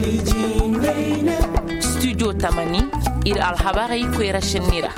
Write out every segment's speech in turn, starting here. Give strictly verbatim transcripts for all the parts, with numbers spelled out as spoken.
studio tamani ir alhabarai kwera shinira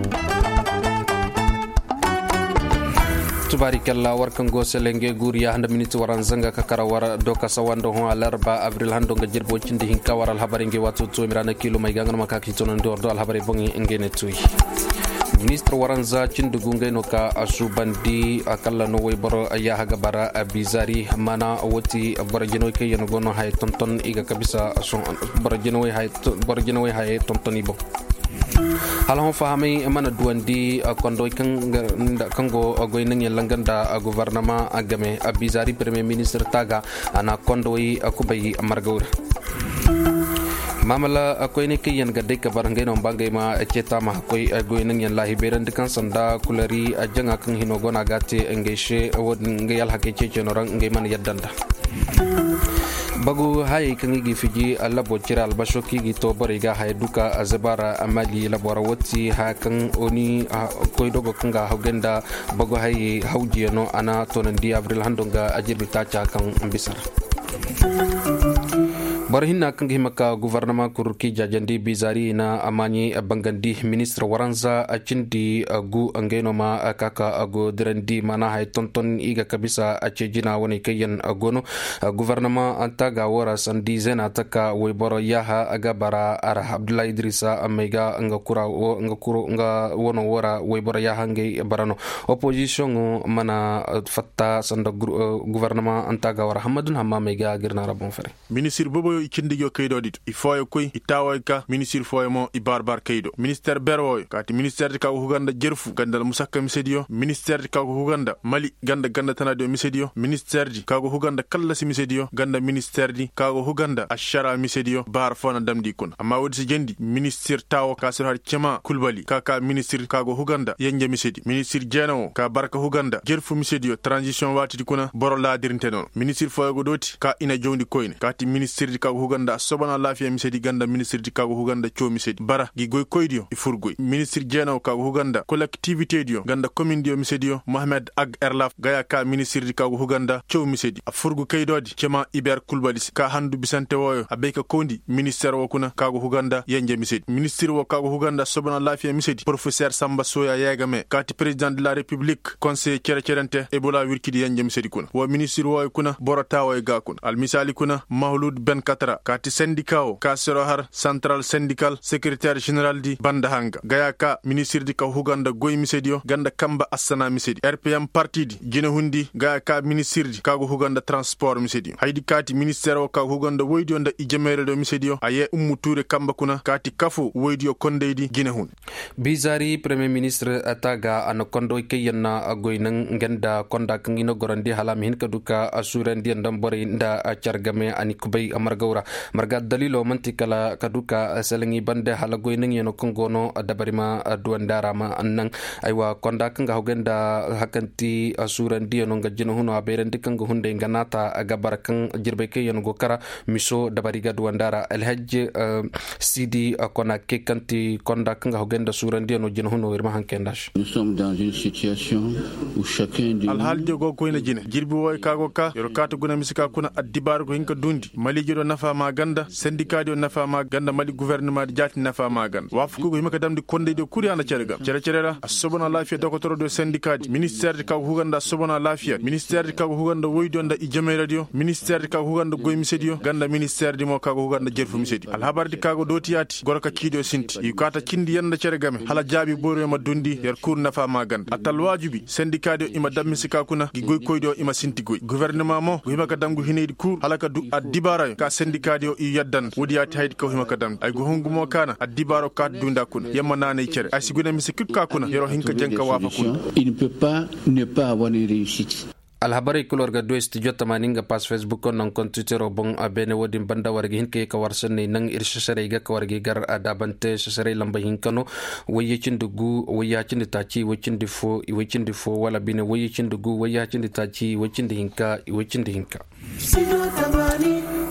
tubarikalla warkan go selenge guriya handa minute waran zanga kakara wara doka sawando ho alarba avril hando nga jirbo cindi hinka waral habaringe watu to mirana kilo mai gangan makaki tonon dor do al habari bongi ngene tuy ministre waranza cindugu ngay no ka asubandi akalla no way boro aya haga bara bizari mana woti borjeno ke yeno gono hay tonton iga kabisa son borjeno way hay borjeno way hay tonton ibo halon fahami mana duandi kondo kango goyning langanda gouvernement agame bizari premier ministre taga ana kondo yi akubai margawr mamala akoy ne kiyan gadde ka barangay no bangay ma ceta ma koy goy nang yan lahi beran dikan sanda kulari ajanga kan hinogo na gate engeshe wod ngayal hakke cece no rang ngay man yaddanda bagu hay kan gi fiji alla bo cira al bashoki gi to bariga hay duka azbara amali labora woti ha kan oni koy dogo kanga hawgenda bagu hay hawji no ana tonandi avril handonga ajirbi tacha kan bisar barhinna kan himaka gouvernement kurki jajandi bizari na amani bangandi ministre waranza acindi gu angeno ma kaka ago dirandi mana hay tonton iga kabisa acejina woni kayen agono gouvernement antaga wara sandi zena taka weyboro yaha aga bara ara abdullah idrisa amega nga kura nga kuro nga wono wara weyboro yaha ngai barano opposition mana fatta sanda gouvernement antaga wara hamadun hamma mega girna rabon fere ministre bobo ikindigo kaydo dit ifoy koy itawoy ka ministre foy mo ibarbar kaydo ministère berwoy kati ministère ka huganda jerfu gandal musakka misedio ministère ka huganda mali ganda ganda tanadio misedio ministère di ka huganda kala si misedio ganda ministère di ka huganda ashara misedio bar fona damdi kun amma wodi si jendi ministère tawo ka sir har cema kulbali ka ka ministère ka huganda yenge misedi ministère jeno ka barka huganda jerfu misedio transition wati di kuna boro la dirinte non ministère foy go doti ka ina jondi koyne kati ministère di ka huganda sobana lafiya misedi ganda ministre di kago huganda cho misedi bara gi goy koydio e furgoy ministre jeno kago huganda collectivité dio ganda commune dio misedi mohamed ag erlaf gaya ka ministre di kago huganda cho misedi a furgu kaydodi cema iber kulbalis ka handu bisante woyo abeka kondi ministère wo kuna kago huganda yenje misedi ministre wo kago huganda sobana lafiya misedi professeur samba soya yegame kati président de la république conseil cere cerente ebola wirkidi yenje misedi kuna wo ministre wo kuna borata wo ga kun al misali kuna maulud ben katra kati syndicat ka serohar central syndical secrétaire général di banda hanga gaya ka ministre di ka huganda goy misedio ganda kamba asana misedi rpm parti di gene hundi gaya ka ministre di ka huganda transport misedio haydi kati ministère o ka huganda woydio nda ijemere do misedio aye ummu toure kamba kuna kati kafu woydio kondeydi gene hun bizari premier ministre ataga an kondo keyenna goy nan ganda konda kangino gorandi halam hin kaduka asurendi ndam bori nda chargame ani kubay amargawra marga dalilo mantikala kaduka selengi bande hala goyning yeno kongono dabarima duandara ma annan aywa konda kanga hogenda hakanti asurandi yeno ngajino huno aberendi kanga hunde nganata gabarakan jirbeke yeno gokara miso dabariga duandara alhaj uh, sidi uh, kona kekanti konda kanga hogenda surandi yeno jino huno wirma hankendash nous sommes dans une situation où chacun de alhal jogo koyna jine jirbi woy kago ka yoro kata guna misika kuna addibar ko hinka dundi mali jido nafa ma ganda syndicat dio nafa ma ganda mali gouvernement di jati nafa ma ganda wafuko ko himaka damdi konde do kuri anda cerega cere cerera asobona lafiya dokotoro do syndicat ministère di ka huganda asobona lafiya ministère di ka huganda woydo nda ijeme radio ministère di ka huganda goy misedio ganda ministère di mo ka huganda jerfu misedi al habar di ka go dotiyati gorka kido sinti yukata kindi yanda ceregame hala jabi boro ma dundi yer kur nafa ma ganda atal wajibi syndicat dio ima dammisika kuna gi goy koydo ima sinti goy gouvernement mo himaka damgu hinedi kur halaka du adibara ka syndicat dio i yaddan wodiyati haydi ko himaka dam ay go hongumo kana adibaro ka dunda kuna yamma nane cere ay siguna misikut ka kuna yero hinka jenka wafa kuna il ne peut pas ne pas avoir une réussite. alhabari kulorga do studio tamaninga pas facebook on kon twitter bon abene wodi banda wargi hinke ka warsane nang irshasare ga ka wargi gar adabante sasare lamba hinkano wayechindugu wayachin tachi wachin fo wachin fo wala bine wayechindugu wayachin tachi wachin hinka wachin hinka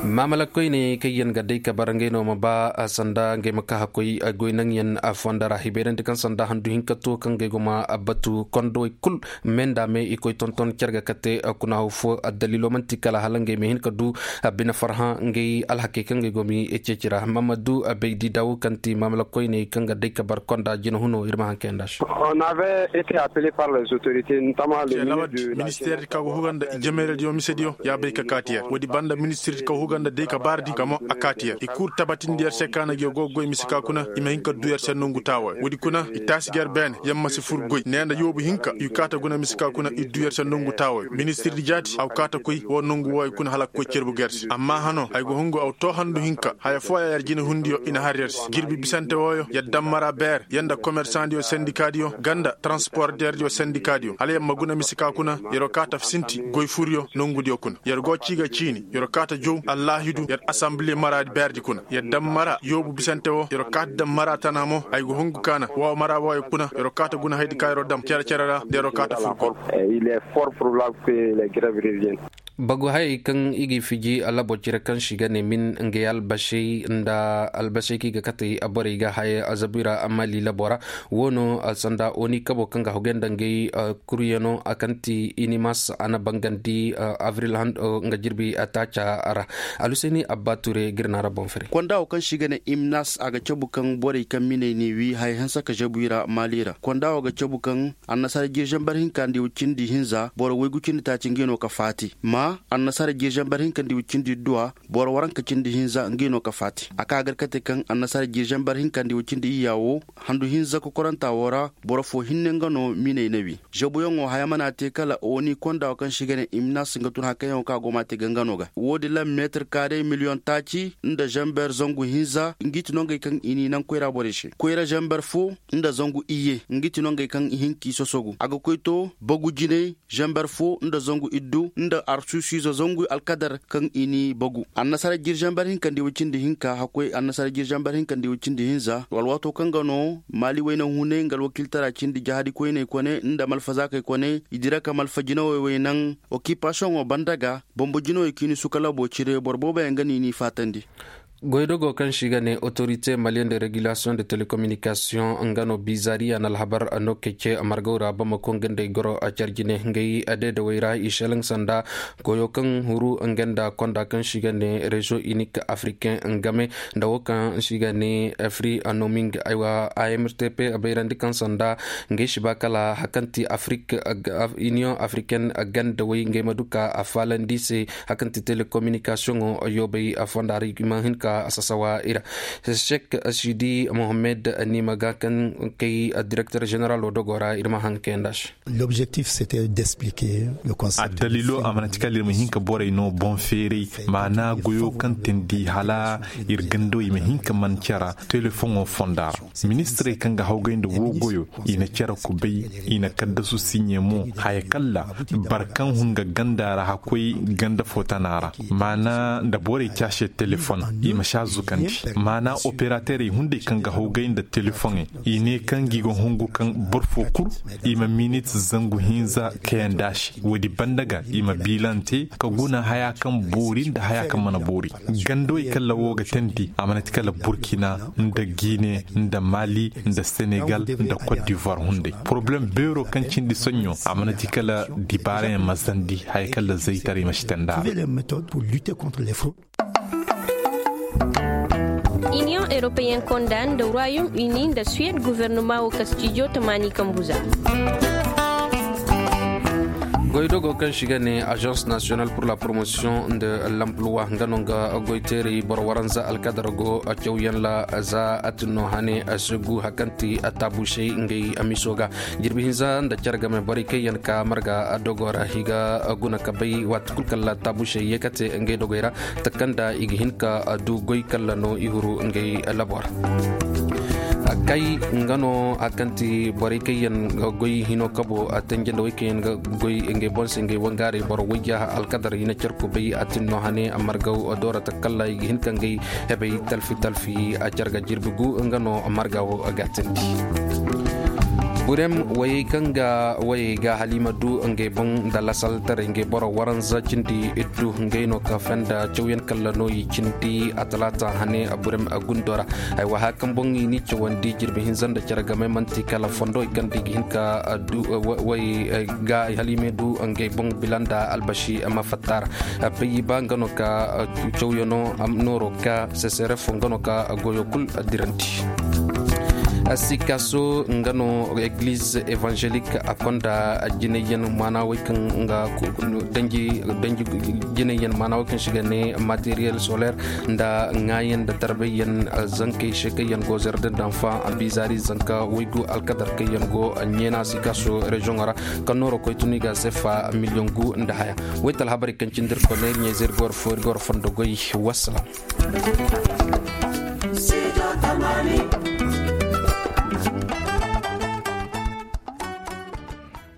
mamala koy ne kayen gadai ka barange no maba sanda nge maka koy goy nang yen afondara hiberen de kan sanda handu hinkato kan ge goma abatu kondo kul menda me ikoy tonton kerga kate kuna fo dalilo mantikala halange me hinkadu bina farha nge al hakikan ge gomi echechira mamadou abedi daw kanti mamala koy ne kan gadai ka bar konda jino huno irma hankendash. On avait été appelé par les autorités notamment le ministère ka huganda jemere dio misedio ya be ka katia wodi banda ministère ka huganda de ka bardi kamo akatia e kur tabatin der sekana ge gogo misika kuna ima hinka duyer senungu tawa wodi kuna itasi ger ben yamma si fur goy nenda yobu hinka yukata guna misika kuna i duyer senungu tawa ministère di jati aw kata koy wonungu way kuna hala ko cerbu gersi amma hano ay go hungo aw to handu hinka haya foya yar jina hundiyo ina harrers girbi bisante woyo ya dammara ber yanda commerçant dio syndicat dio ganda transporteur dio syndicat dio ale maguna misika kuna yero kata sinti goy furyo nungu dio kuna yer go ciga cini yero kata jow allahidu yer assemblée maradi berdi kuna yer dammara yobu bisante wo yero kata dammara tanamo ay go hungu kana wa mara wa kuna yero kata guna haydi kayro dam cera cera dero kata furko il est fort probable que les grèves reviennent. bagu hay kan igi fiji ala bocira kan shiga ne min nge albashi nda albashi ki ga kati abori ga hay azabira amali labora wono asanda oni kabo kan ga hogenda nge kuriyano akanti inimas ana bangandi avril hand nga jirbi atacha ara aluseni abature girnara bonfere konda kan shiga ne imnas aga chabukan bori kan mine ni wi hay hansa ka jabira malira konda ga chabukan annasar girjan barhin kan di ukindi hinza boro wegukin ta cingeno ka fati ma annasar girjan barhin kan di ukindi duwa boro waran ka cindi hinza ngeno ka fati aka garkate kan annasar girjan barhin kan di ukindi yawo handu hinza ko koranta wora boro fo hinne ngano mine newi jabuyongo hayamana te kala oni konda kan shiga ne imnas ngatun hakayo ka goma te gangano ga wodi la meter carré million tachi nda jamber zongu hinza ngiti nonga kan ini nan koira boreshi koira jamber fo nda zongu iye ngiti nonga kan hinki sosogu aga koito bogu jine jamber fo nda zongu iddu nda arsusi zongu alkadar kan ini bogu annasara girjambar hin kan di wucindi hinka hakoi annasara girjambar hin kan di wucindi hinza walwato kan gano mali wayna hune ngal wakiltara cindi jahadi koyne kone nda malfaza kay kone idira ka malfajino waynan occupation o bandaga bombo jino ikini sukala bo cire borbo ba ngani ni fatandi goydogo kan shiga ne autorité malienne de régulation de télécommunication ngano bizari anal habar ano kece amargora bamako ngende goro acharjine ngai ade de wayra ishalang sanda goyo kan huru ngenda konda kan shiga ne réseau unique africain ngame ndawo kan shiga ne afri anoming aywa A M T P abayrandi kan sanda ngai shibakala hakanti afrique union africaine ganda way ngai maduka afalandi se hakanti télécommunication o yobe afandari mahin ka asasawa ira Sheikh Ashidi Mohamed Nimaga kan kay directeur général odogora irma hankendash. L'objectif c'était d'expliquer le concept. Dalilo amanatika lirmahinka bore no bon feri mana goyo kan tendi hala irgando imahinka manchara telephone o fondar ministre kan ga hawgende wo goyo ina chara kubay ina kaddasu sinyemo hayakalla barkan hunga gandara hakoi ganda fotanara mana da bore kashe telephone shazu kanti mana operateur hunde kanga hogain da telefone ine kangi go hongu kan borfo kur ima minutes zangu hinza kayandashi wodi bandaga ima bilante ka guna haya kan borin da haya kan mana bori gando ikalla woga tenti amanati kala Burkina nda Guinée nda Mali nda Senegal nda Côte d'Ivoire hunde problem bero kan cindi sonyo amanati kala dibare mazandi haya kala zaitari mashtanda les méthodes pour lutter contre les fraudes. Union européenne condamne le Royaume-Uni de Suède gouvernement au Castillo Tamani Kambuza. goydogo kan shiga ne agence nationale pour la promotion de l'emploi nganonga goiteri borwaranza alkadargo achawyan la za atno hane asugu hakanti atabushe ngai amisoga jirbi hinza nda chargame barike yan ka marga dogora higa guna kabai wat kulkalla tabushe yekate ngai dogoira takanda igihinka adu goy kallano ihuru ngai labor kai ngano akanti barike yan goy hino kabo atenjendo weken goy nge bonse nge wangare bor wajja alqadar ina cerko bay atinno hane amargaw odora takalla hin kangay hebay talfi talfi ajarga jirbugu ngano amargaw agatendi burem waye kanga waye ga halima du nge bon dala saltare nge boro waran za cindi iddu nge no ka fenda chawyen kallano yi cindi atlata hane burem agundora ay wa hakan bon ni chawandi jirbe hinzanda caraga me manti kala fondo gandi hinka du waye ga halime du nge bon bilanda albashi ama fatar peyi bangano ka chawyono am noro ka sesere fongono ka goyokul diranti asikaso ngano église évangélique akonda jineyen mana wekan nga danji danji jineyen mana wekan shigane matériel solaire nda ngayen da tarbiyan zanke shekayen go jardin d'enfant bizari zanka wigu alkadar kayen go nyena sikaso région ara kanoro ko tuniga sefa million gu nda haya wetal habari kan cindir ko ne nyezer gor for gor fondo goy wassalam.